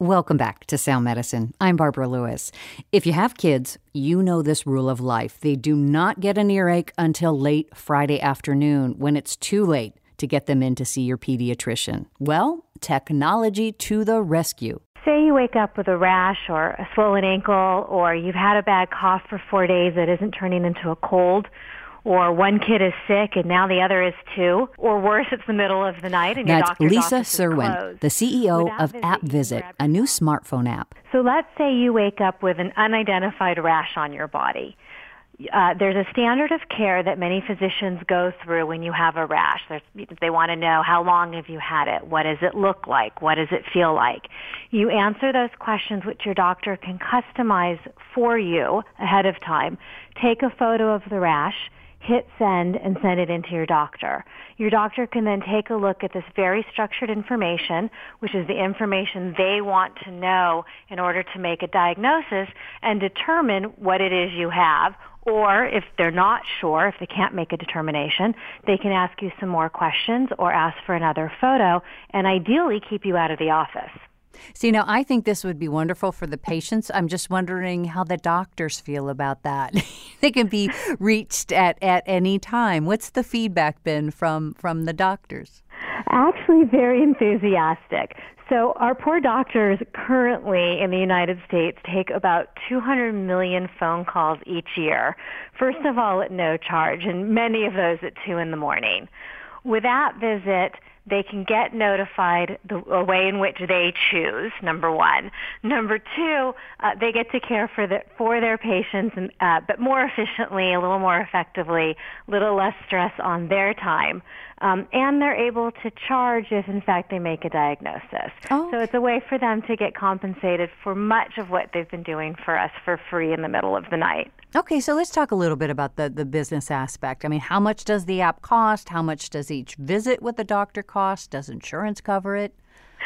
Welcome back to Sound Medicine. I'm Barbara Lewis. If you have kids, you know this rule of life. They do not get an earache until late Friday afternoon when it's too late to get them in to see your pediatrician. Well, technology to the rescue. Say you wake up with a rash or a swollen ankle, or you've had a bad cough for 4 days that isn't turning into a cold, or one kid is sick and now the other is too, or worse, it's the middle of the night and your That's doctor's Lisa office is Serwin, closed. the CEO With of AppVisit, a new smartphone app. So let's say you wake up with an unidentified rash on your body. There's a standard of care that many physicians go through when you have a rash. They want to know how long have you had it? What does it look like? What does it feel like? You answer those questions, which your doctor can customize for you ahead of time. Take a photo of the rash, hit send, and send it into your doctor. Your doctor can then take a look at this very structured information, which is the information they want to know in order to make a diagnosis and determine what it is you have. Or if they're not sure, if they can't make a determination, they can ask you some more questions or ask for another photo and ideally keep you out of the office. See, now, I think this would be wonderful for the patients. I'm just wondering how the doctors feel about that. They can be reached at any time. What's the feedback been from the doctors? Actually, very enthusiastic. So our poor doctors currently in the United States take about 200 million phone calls each year. First of all, at no charge, and many of those at 2 in the morning. With AppVisit, they can get notified the way in which they choose, number one. Number two, they get to care for their patients, but more efficiently, a little more effectively, a little less stress on their time. And they're able to charge if, in fact, they make a diagnosis. Oh. So it's a way for them to get compensated for much of what they've been doing for us for free in the middle of the night. Okay, so let's talk a little bit about the business aspect. I mean, how much does the app cost? How much does each visit with the doctor cost? Does insurance cover it?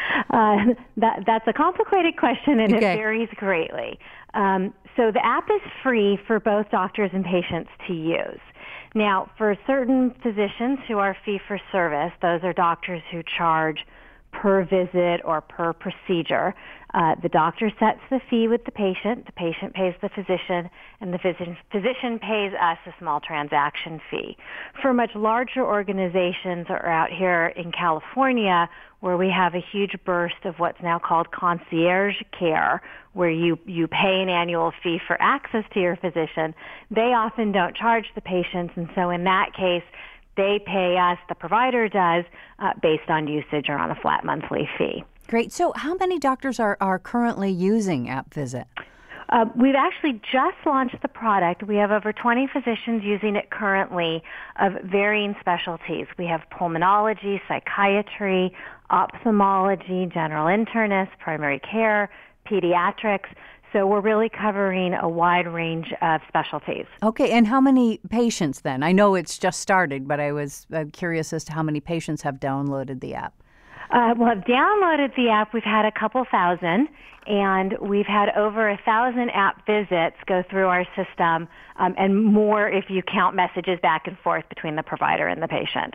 That's a complicated question, and Okay. It varies greatly. So the app is free for both doctors and patients to use. Now, for certain physicians who are fee-for-service, those are doctors who charge per visit or per procedure. The doctor sets the fee with the patient pays the physician, and the physician pays us a small transaction fee. For much larger organizations or out here in California, where we have a huge burst of what's now called concierge care, where you pay an annual fee for access to your physician, they often don't charge the patients, and so in that case, they pay us, the provider does, based on usage or on a flat monthly fee. Great. So how many doctors are currently using AppVisit? We've actually just launched the product. We have over 20 physicians using it currently of varying specialties. We have pulmonology, psychiatry, ophthalmology, general internist, primary care, pediatrics. So we're really covering a wide range of specialties. Okay, and how many patients then? I know it's just started, but I was curious as to how many patients have downloaded the app. Well, I've downloaded the app. We've had a couple thousand, and we've had over 1,000 app visits go through our system, and more if you count messages back and forth between the provider and the patient.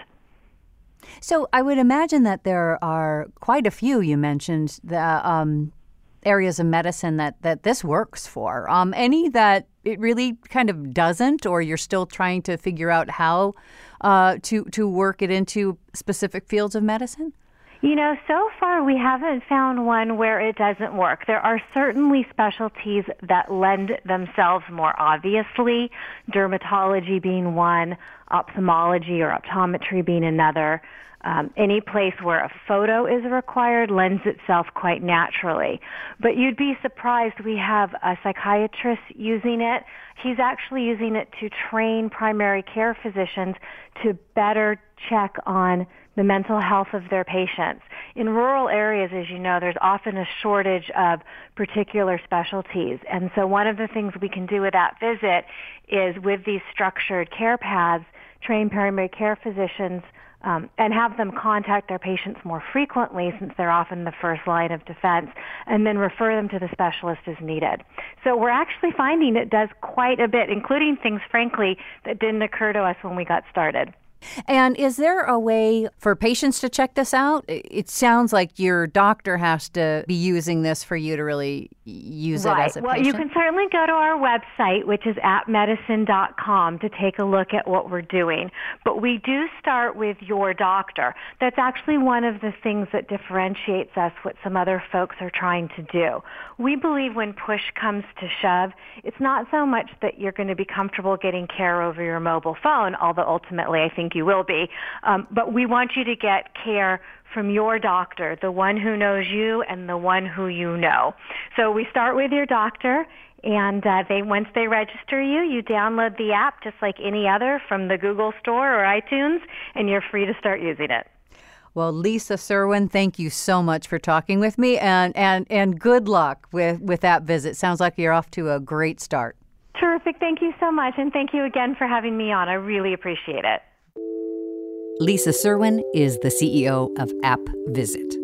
So I would imagine that there are quite a few, you mentioned, the areas of medicine that this works for. Any that it really kind of doesn't, or you're still trying to figure out how to work it into specific fields of medicine? You know, so far we haven't found one where it doesn't work. There are certainly specialties that lend themselves more obviously, dermatology being one, ophthalmology or optometry being another. Any place where a photo is required lends itself quite naturally. But you'd be surprised, we have a psychiatrist using it. He's actually using it to train primary care physicians to better check on the mental health of their patients. In rural areas, as you know, there's often a shortage of particular specialties. And so one of the things we can do with AppVisit is with these structured care paths, train primary care physicians and have them contact their patients more frequently since they're often the first line of defense, and then refer them to the specialist as needed. So we're actually finding it does quite a bit, including things, frankly, that didn't occur to us when we got started. And is there a way for patients to check this out? It sounds like your doctor has to be using this for you to really use it as a patient. Well, you can certainly go to our website, which is appmedicine.com, to take a look at what we're doing. But we do start with your doctor. That's actually one of the things that differentiates us what some other folks are trying to do. We believe when push comes to shove, it's not so much that you're going to be comfortable getting care over your mobile phone, although ultimately I think you will be, but we want you to get care from your doctor, the one who knows you and the one who you know. So we start with your doctor, and once they register you, you download the app just like any other from the Google Store or iTunes, and you're free to start using it. Well, Lisa Serwin, thank you so much for talking with me, and good luck with that visit. Sounds like you're off to a great start. Terrific. Thank you so much, and thank you again for having me on. I really appreciate it. Lisa Serwin is the CEO of App Visit.